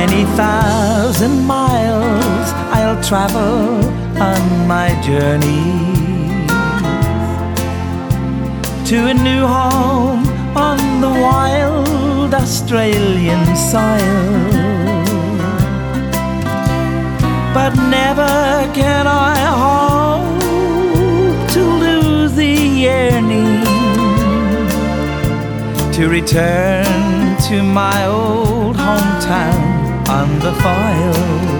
Many thousand miles I'll travel on my journey to a new home on the wild Australian soil. But never can I hope to lose the yearning to return to my old hometown on the Foyle.